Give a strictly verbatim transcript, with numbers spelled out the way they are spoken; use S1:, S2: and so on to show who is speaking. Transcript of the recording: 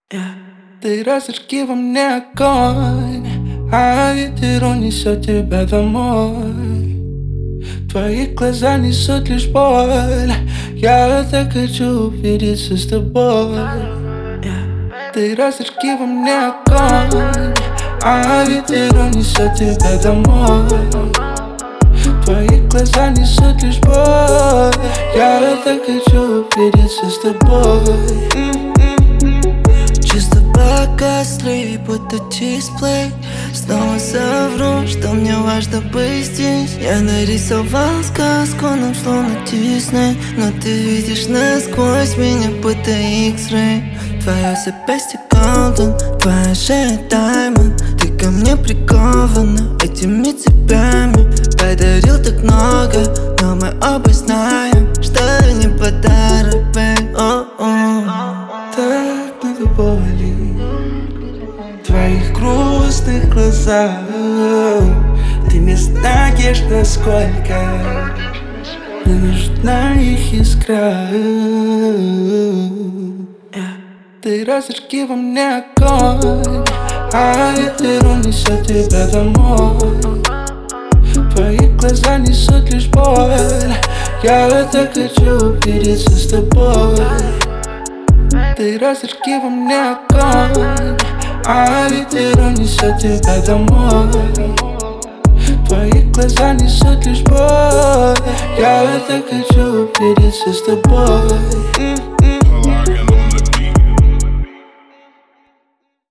S1: Yeah. Ты разожги во мне огонь, а ветер унесет тебя домой. Твои глаза несут лишь боль, я так хочу увидеться с тобой. Yeah. Ты разожги во мне огонь, а ветер унесет тебя домой. Твои глаза несут лишь боль, я так хочу увидеться с тобой.
S2: Чувства погасли, будто дисплей. Снова совру, что мне важно быть здесь. Я нарисовал сказку, нам словно Дисней, но ты видишь насквозь меня, будто X-ray. Твое запястье golden, твоя шея diamond. Ты ко мне прикована этими цепями. Подарил так много, но мы оба знаем, что не подарок, babe. Oh-oh.
S1: Так много боли в твоих грустных глазах. Ты не знаешь, насколько мне нужна их искра. Ты разожги во мне огонь, а ветер унесет тебя домой. Твои глаза несут лишь боль, я так хочу увидеться с тобой. Ты разожги во мне огонь, а ветер унесет тебя домой. Твои глаза несут лишь боль, я так хочу увидеться с тобой.